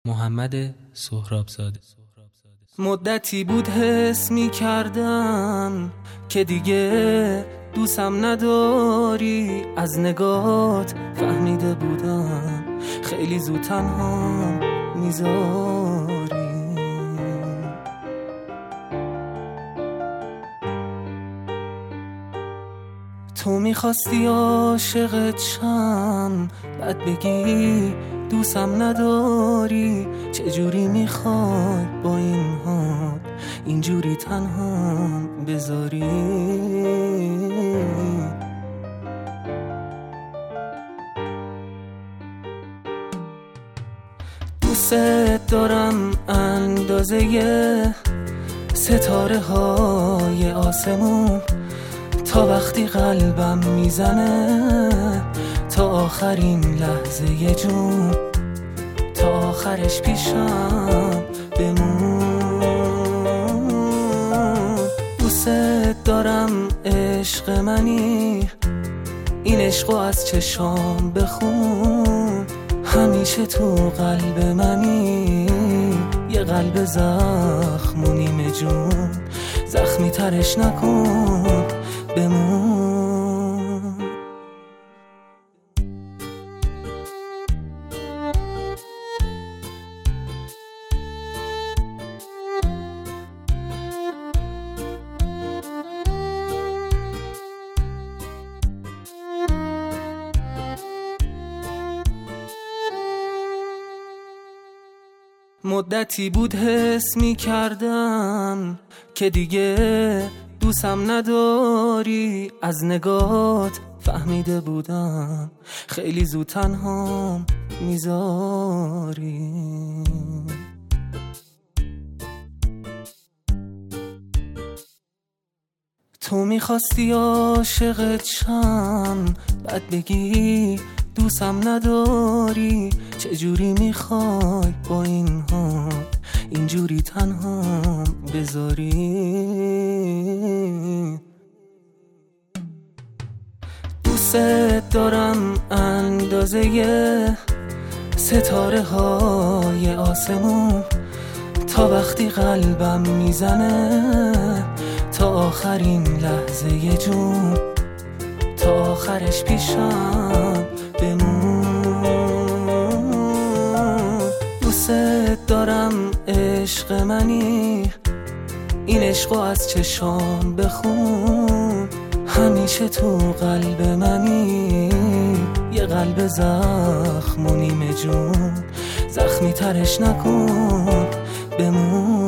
محمد سهرابزاده. مدتی بود حس می کردم که دیگه دوستم نداری، از نگات فهمیده بودم خیلی زود تنها میذاری. تو میخواستی عاشقت شم، بعد بگی دوستم نداری. چجوری میخوای با این حال اینجوری تنها بذاری؟ دوست دارم اندازه ستاره های آسمون، تا وقتی قلبم میزنه تا آخرین لحظه جون، تا آخرش پیشم بمون. دوست دارم عشق منی، این عشقو از چشام بخون. همیشه تو قلب منی، یه قلب زخم و نیمه جون. زخمی ترش نکن بمون. مدتی بود حس می کردم که دیگه دوستم نداری، از نگات فهمیده بودم خیلی زود تنها میذاری. تو میخواستی عاشقت شم، بعد بگی دوستم نداری. چجوری میخوای با این حال اینجوری تنها بذاری؟ دوست دارم اندازه ستاره های آسمون، تا وقتی قلبم میزنه تا آخرین لحظه جون، تا آخرش پیشم بمون. دوست دارم عشق منی، این عشقو از چشام بخون. همیشه تو قلب منی، یه قلب زخم و نیمه جون. زخمی ترش نکن بمون.